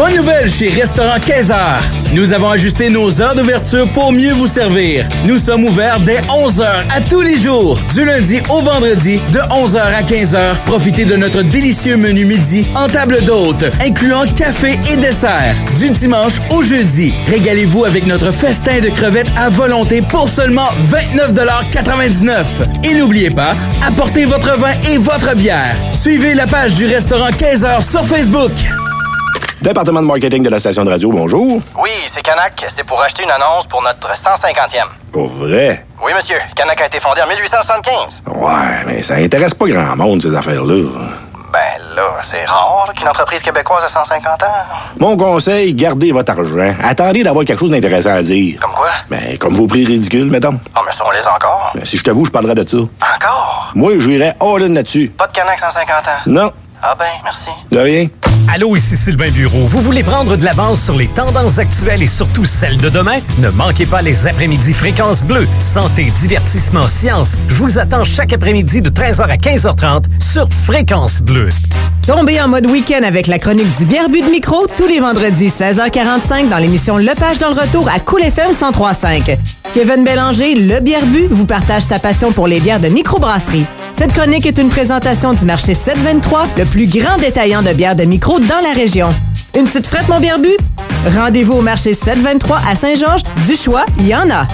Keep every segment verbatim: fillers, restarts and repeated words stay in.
Bonne nouvelle chez Restaurant Kaiser. Nous avons ajusté nos heures d'ouverture pour mieux vous servir. Nous sommes ouverts dès onze heures à tous les jours. Du lundi au vendredi, de onze heures à quinze heures. Profitez de notre délicieux menu midi en table d'hôte, incluant café et dessert. Du dimanche au jeudi, régalez-vous avec notre festin de crevettes à volonté pour seulement vingt-neuf dollars quatre-vingt-dix-neuf. Et n'oubliez pas, apportez votre vin et votre bière. Suivez la page du Restaurant Kaiser sur Facebook. Département de marketing de la station de radio, bonjour. Oui, c'est Canac. C'est pour acheter une annonce pour notre cent cinquantième. Pour vrai? Oui, monsieur. Canac a été fondé en mille huit cent soixante-quinze. Ouais, mais ça intéresse pas grand monde, ces affaires-là. Ben là, c'est rare là, qu'une entreprise québécoise a cent cinquante ans. Mon conseil, gardez votre argent. Attendez d'avoir quelque chose d'intéressant à dire. Comme quoi? Ben, comme vos prix ridicules, mettons. Ah, mais ça, on les a encore. Ben, si je t'avoue, je parlerai de ça. Encore? Moi, je irais all-in là-dessus. Pas de Canac cent cinquante ans? Non. Ah ben, merci. De rien. Allô, ici Sylvain Bureau. Vous voulez prendre de l'avance sur les tendances actuelles et surtout celles de demain? Ne manquez pas les après-midi Fréquence Bleue. Santé, divertissement, science. Je vous attends chaque après-midi de treize heures à quinze heures trente sur Fréquence Bleue. Tombez en mode week-end avec la chronique du Bierbu de micro tous les vendredis seize heures quarante-cinq dans l'émission Le Page dans le retour à Cool F M cent trois virgule cinq. Kevin Bélanger, le Bierbu, vous partage sa passion pour les bières de microbrasserie. Cette chronique est une présentation du marché sept cent vingt-trois, le plus grand détaillant de bières de micro dans la région. Une petite frette, mon Bierbu? Rendez-vous au marché sept cent vingt-trois à Saint-Georges. Du choix, il y en a.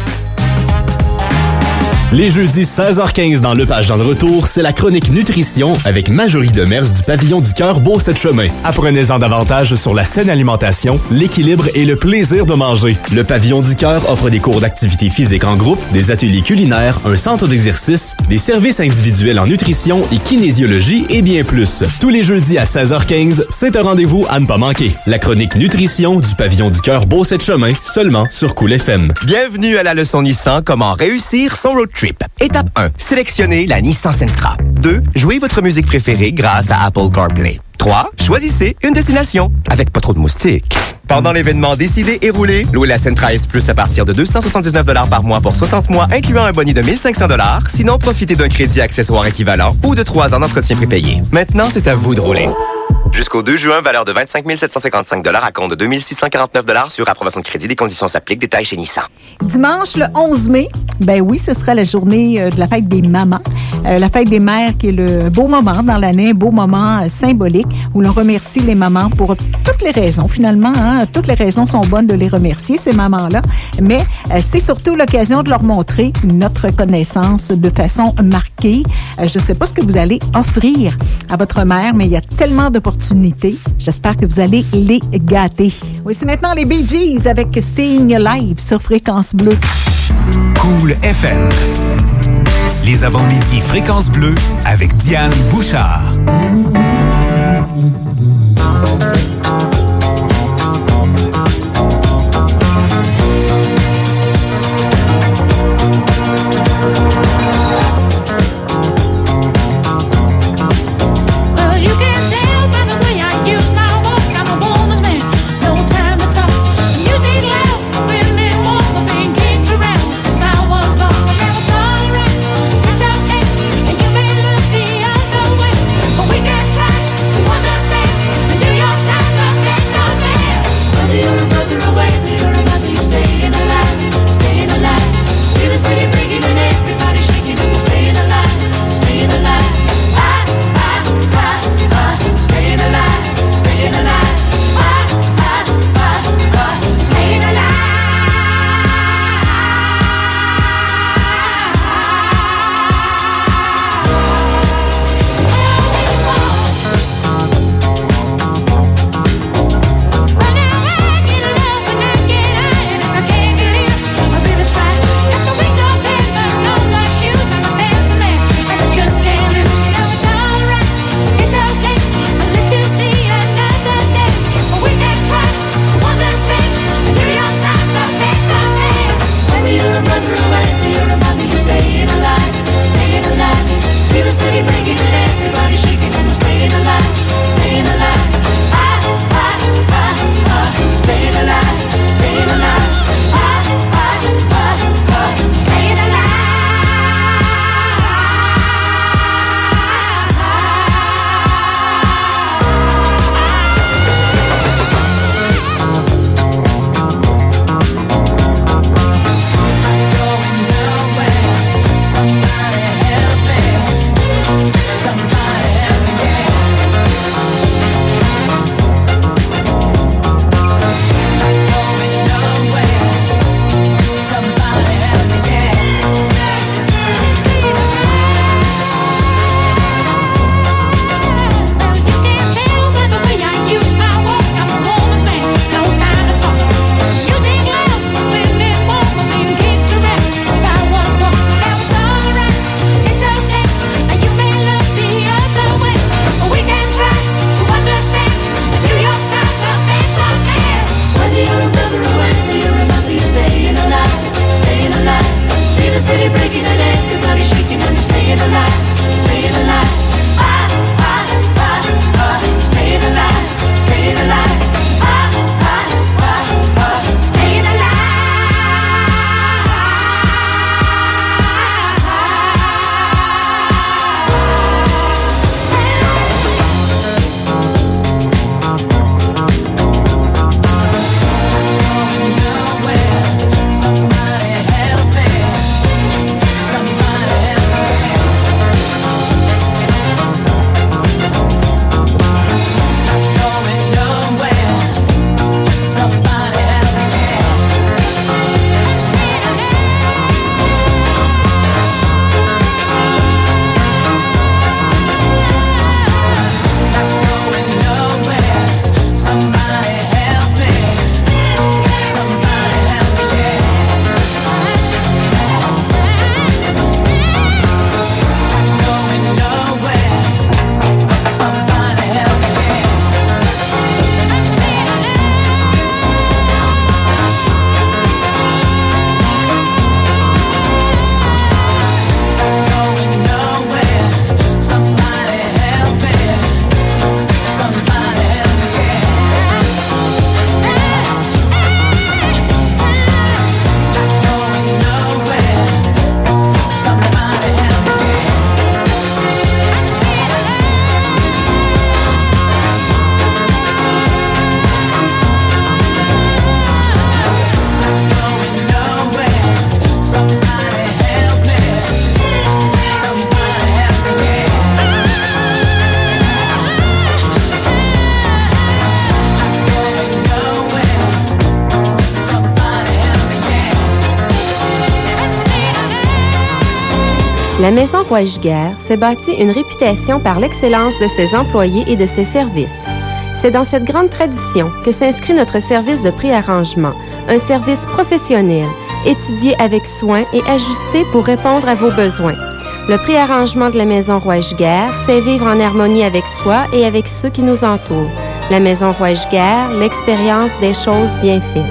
Les jeudis seize heures quinze dans Le Page dans le retour, c'est la chronique nutrition avec Marjorie Demers du Pavillon du Cœur Beau-Sept-Chemin. Apprenez-en davantage sur la saine alimentation, l'équilibre et le plaisir de manger. Le Pavillon du Cœur offre des cours d'activité physique en groupe, des ateliers culinaires, un centre d'exercice, des services individuels en nutrition et kinésiologie et bien plus. Tous les jeudis à seize heures quinze, c'est un rendez-vous à ne pas manquer. La chronique nutrition du Pavillon du Cœur Beau-Sept-Chemin, seulement sur Cool F M. Bienvenue à la leçon Nissan, comment réussir son road trip. Étape un. Sélectionnez la Nissan Sentra. deux. Jouez votre musique préférée grâce à Apple CarPlay. trois. Choisissez une destination avec pas trop de moustiques. Pendant l'événement Décidez et roulez, louez la Sentra S Plus à partir de deux cent soixante-dix-neuf dollars par mois pour soixante mois, incluant un bonus de mille cinq cents dollars. Sinon, profitez d'un crédit accessoire équivalent ou de trois ans d'entretien prépayé. Maintenant, c'est à vous de rouler. Jusqu'au deux juin, valeur de vingt-cinq mille sept cent cinquante-cinq dollars à compte de deux mille six cent quarante-neuf dollars sur approbation de crédit. Des conditions s'appliquent. Détails chez Nissan. Dimanche, le onze mai, ben oui, ce sera la journée euh, de la fête des mamans. Euh, la fête des mères qui est le beau moment dans l'année, un beau moment euh, symbolique où l'on remercie les mamans pour toutes les raisons. Finalement, hein, toutes les raisons sont bonnes de les remercier, ces mamans-là. Mais euh, c'est surtout l'occasion de leur montrer notre reconnaissance de façon marquée. Euh, je ne sais pas ce que vous allez offrir à votre mère, mais il y a tellement d'opportunités. J'espère que vous allez les gâter. Oui, c'est maintenant les Bee Gees avec Staying Alive sur Fréquence Bleue. Cool F M. Les avant-midi Fréquence Bleue avec Diane Bouchard. We can La Maison Roy-Giguère s'est bâtie une réputation par l'excellence de ses employés et de ses services. C'est dans cette grande tradition que s'inscrit notre service de prix-arrangement, un service professionnel, étudié avec soin et ajusté pour répondre à vos besoins. Le prix-arrangement de la Maison Roy-Giguère, c'est vivre en harmonie avec soi et avec ceux qui nous entourent. La Maison Roy-Giguère, l'expérience des choses bien faites.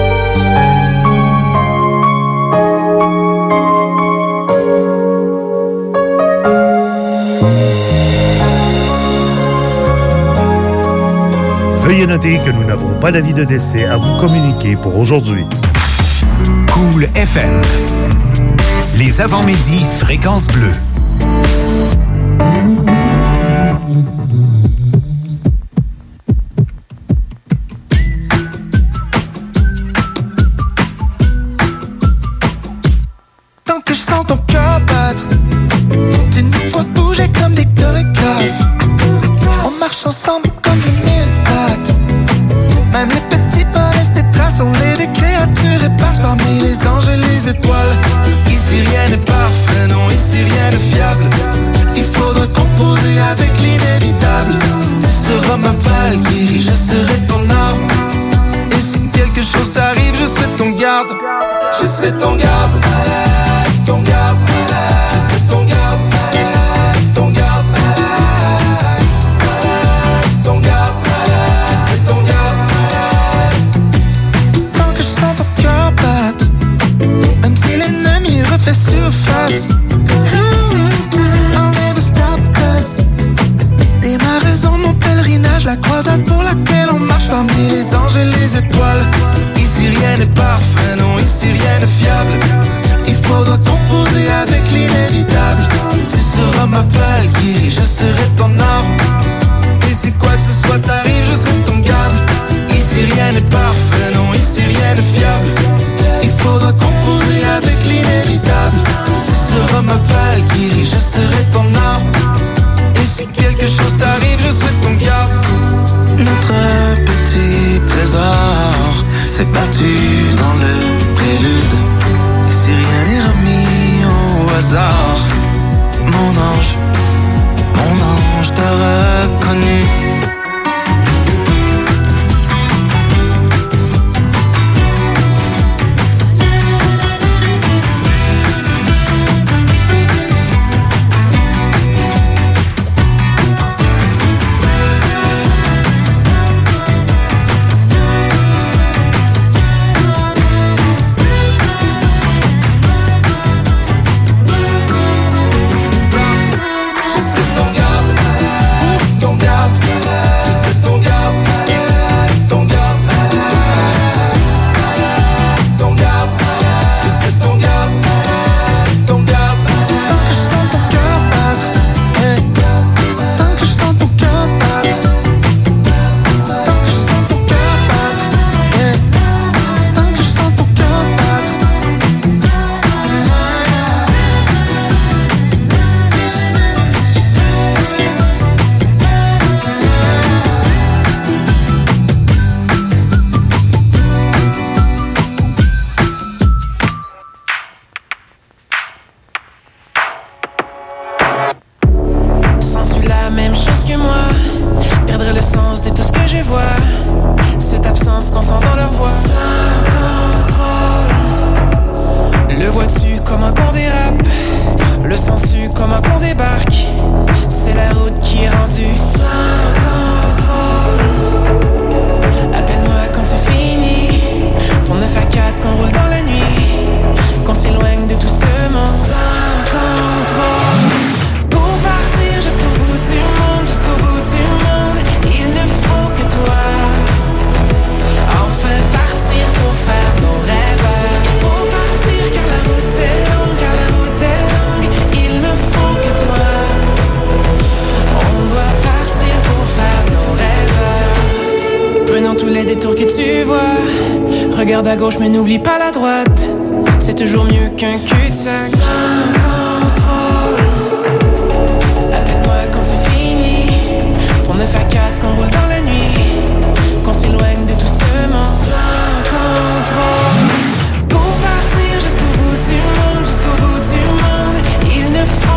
Veuillez noter que nous n'avons pas d'avis de décès à vous communiquer pour aujourd'hui. Cool F M. Les avant-midi Fréquence Bleue. Tant que je sens ton cœur battre, tu nous vois bouger comme des chorégraphes. On marche ensemble comme les mille pattes. Même les petits pas laissent des traces, on est des créatures éparses parmi les anges et les étoiles. Ici rien n'est parfait, non, ici rien n'est fiable. Il faudra composer avec l'inévitable. Tu seras ma valkyrie, je serai ton arme. Et si quelque chose t'arrive, je serai ton garde. Je serai ton garde, ton garde. Je serai ton garde, ton garde. Ton garde, je serai ton garde. Tant que je sens ton cœur battre, même si l'ennemi refait surface, I'll never stop us. T'es ma raison, mon pèlerinage, la croisade pour laquelle on marche parmi les anges et les étoiles. Ici rien n'est parfait, non, ici rien n'est fiable. Il faudra composer avec l'inévitable. Tu seras ma valkyrie, je serai ton arme. Et si quoi que ce soit t'arrive, je serai ton garde. Ici rien n'est parfait, non, ici rien n'est fiable. Il faudra composer avec l'inévitable. Tu seras ma valkyrie, je serai ton arme. Et si quelque chose t'arrive, je serai ton garde. Notre petit trésor s'est battu dans le prélude. Si rien n'est remis au hasard, mon ange, mon ange t'a reconnu. Regarde à gauche mais n'oublie pas la droite. C'est toujours mieux qu'un cul-de-sac. Sans contrôle. Appelle-moi quand tu finis. Ton neuf à quatre qu'on roule dans la nuit. Qu'on s'éloigne de tout ce monde. Sans contrôle. Pour partir jusqu'au bout du monde, jusqu'au bout du monde, il ne faut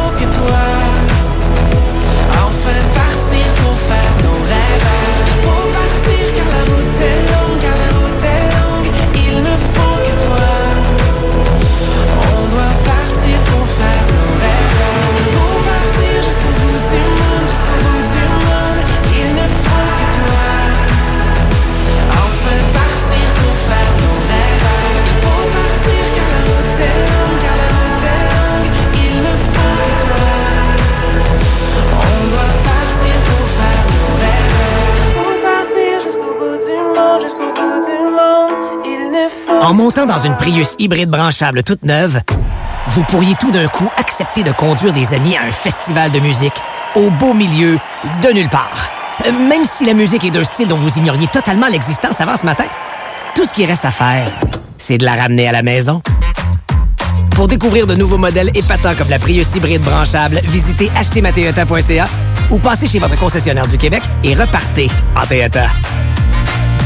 En montant dans une Prius hybride branchable toute neuve, vous pourriez tout d'un coup accepter de conduire des amis à un festival de musique au beau milieu de nulle part. Euh, même si la musique est d'un style dont vous ignoriez totalement l'existence avant ce matin. Tout ce qui reste à faire, c'est de la ramener à la maison. Pour découvrir de nouveaux modèles épatants comme la Prius hybride branchable, visitez acheter ma toyota point c a ou passez chez votre concessionnaire du Québec et repartez en Toyota.